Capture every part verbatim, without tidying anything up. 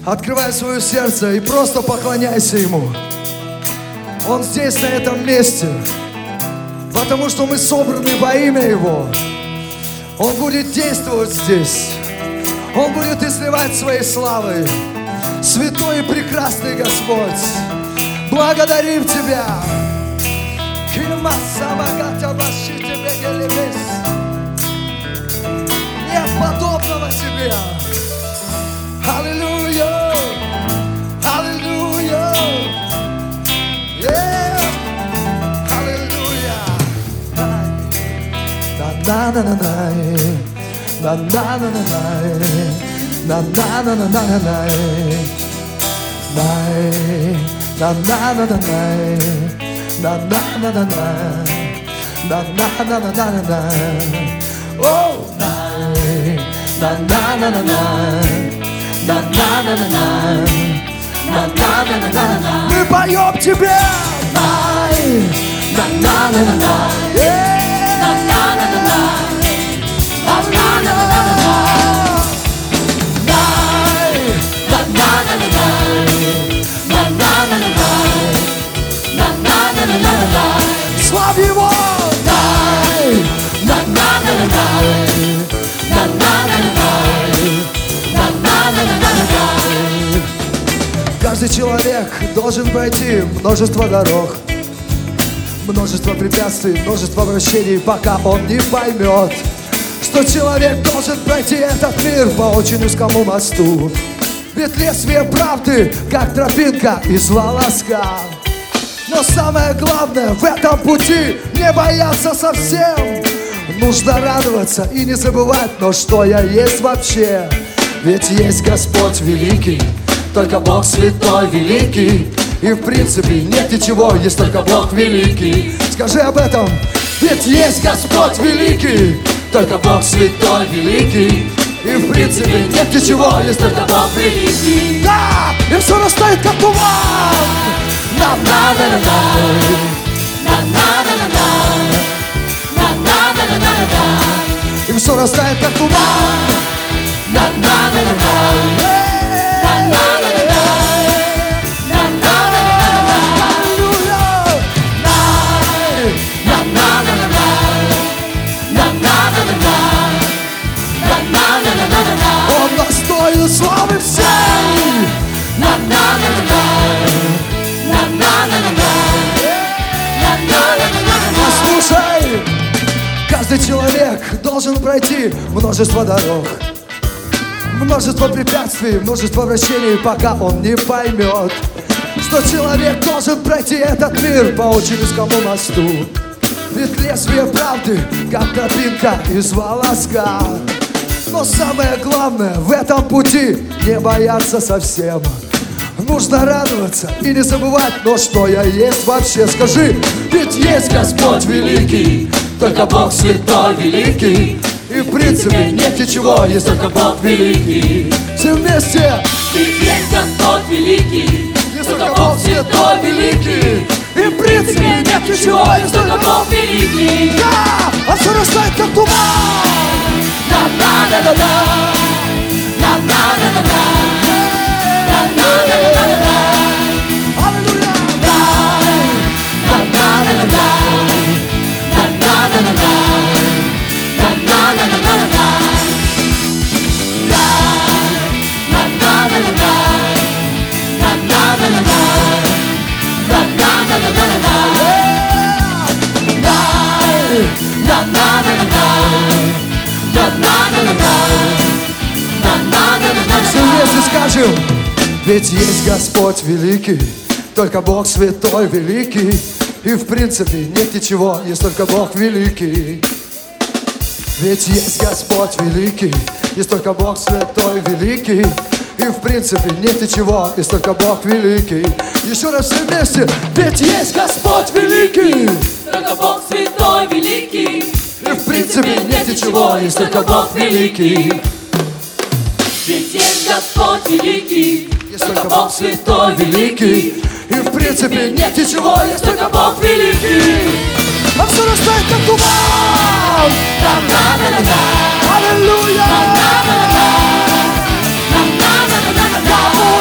Открывай свое сердце и просто поклоняйся Ему. Он здесь, на этом месте, потому что мы собраны во имя Его. Он будет действовать здесь. Он будет изливать своей славой. Святой и прекрасный Господь, благодарим Тебя. Нет подобного Тебе. Аллилуйя! Аллилуйя! Аллилуйя! На-на-на-на-най, на-на-на-на-най, на-на-на-на-най, най, на-на-на-на-най, на-на-на-на-най, на-на-на-на-най, о, най, на-на-на-на-най. Мы поем Тебе! Славь Его! Каждый человек должен пройти множество дорог, множество препятствий, множество вращений, пока он не поймет, что человек должен пройти этот мир по очень узкому мосту. Ведь лезвие правды, как тропинка из волоска. Но самое главное в этом пути не бояться совсем. Нужно радоваться и не забывать, но что я есть вообще. Ведь есть Господь великий, только Бог святой великий. И в принципе нет ничего, есть только Бог великий. Скажи об этом. Ведь есть Господь великий, только Бог святой великий. И в принципе нет ничего, есть только Бог великий. Да, и все растает как туман. И все растает как туман. Он достоин славы всей. Послушай, каждый человек должен пройти множество дорог, множество препятствий, множество вращений, пока он не поймет, что человек должен пройти этот мир по очень узкому мосту. Ведь лезвие правды, как тропинка из волоска. Но самое главное в этом пути не бояться совсем. Нужно радоваться и не забывать, но что я есть вообще. Скажи, ведь есть Господь великий, только Бог святой великий. И в принципе нет ничего, есть только Бог великий. Все вместе. Ведь есть Господь великий, есть только Бог святой великий. И в принципе нет ничего, есть только Бог великий. Да, а все растает как туман. Все вместе скажем. Ведь есть Господь великий, только Бог святой великий. И в принципе нет ничего, есть только Бог великий. Ведь есть Господь великий, есть только Бог святой великий. И в принципе нет ничего, есть только Бог великий. Еще раз все вместе. Ведь есть Господь великий, только Бог святой великий. И в принципе нет ничего, есть только Бог великий. Ведь есть Господь великий, есть только Бог святой великий. И в принципе нет ничего, есть только Бог великий. А все растает как туман. Аллилуйя.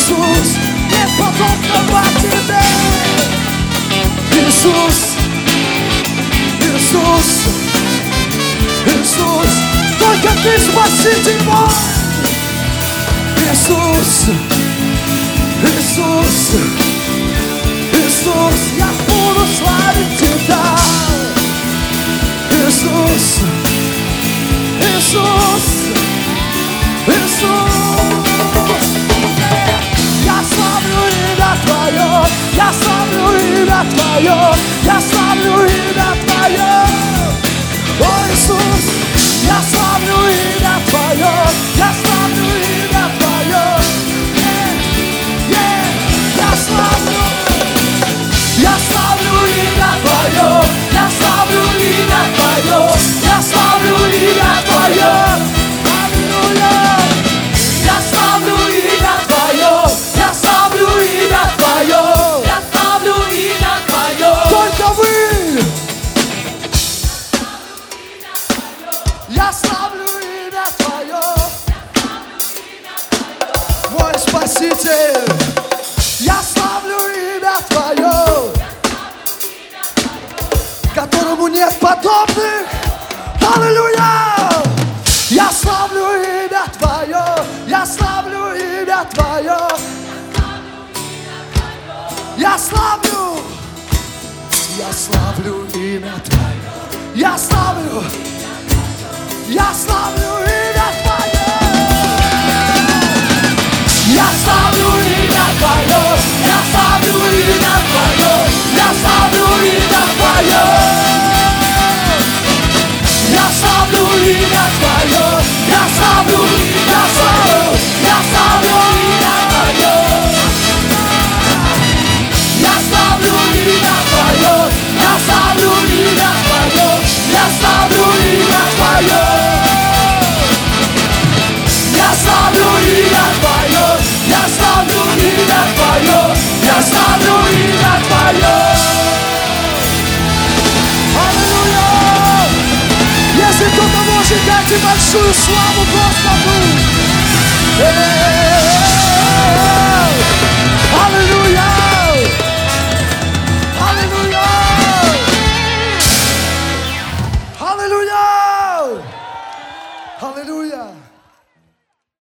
Иисус, нет подобного тебе. Иисус, Иисус, Иисус, только Ты спаситель мой. Иисус, Иисус, Иисус, я буду славить Тебя. Иисус, Иисус, Иисус, я славлю имя Твое, я славлю имя Твое, я славлю имя Твое. О, Иисус, я славлю имя Твое, я славлю имя Твое. Yeah, yeah, я славлю, я славлю имя Твое, я славлю имя Твое, я славлю имя Твое. Аллилуйя. Я славлю имя Твое, я славлю имя Твое, Я славлю имя Твое. только Вы. Я славлю имя Твое, мой Спаситель. Я славлю имя Твое, которому нет подобных. Аллилуйя! Я славлю имя Твое, я славлю имя Твое. Я славлю, я славлю имя Твое, я славлю, я славлю имя Твое. Я славлю имя Твое, я славлю имя Твое, я славлю имя Твое. Я славлю имя Твое, я славлю, я славлю, я славлю имя Твое. Я славлю имя Твое, я славлю имя Твое, я славлю имя Твое. Я славлю имя Твое, я славлю имя Твое, я славлю имя Твое. Аллилуйя! Если кто-то может дать и большую славу Господу. Эй!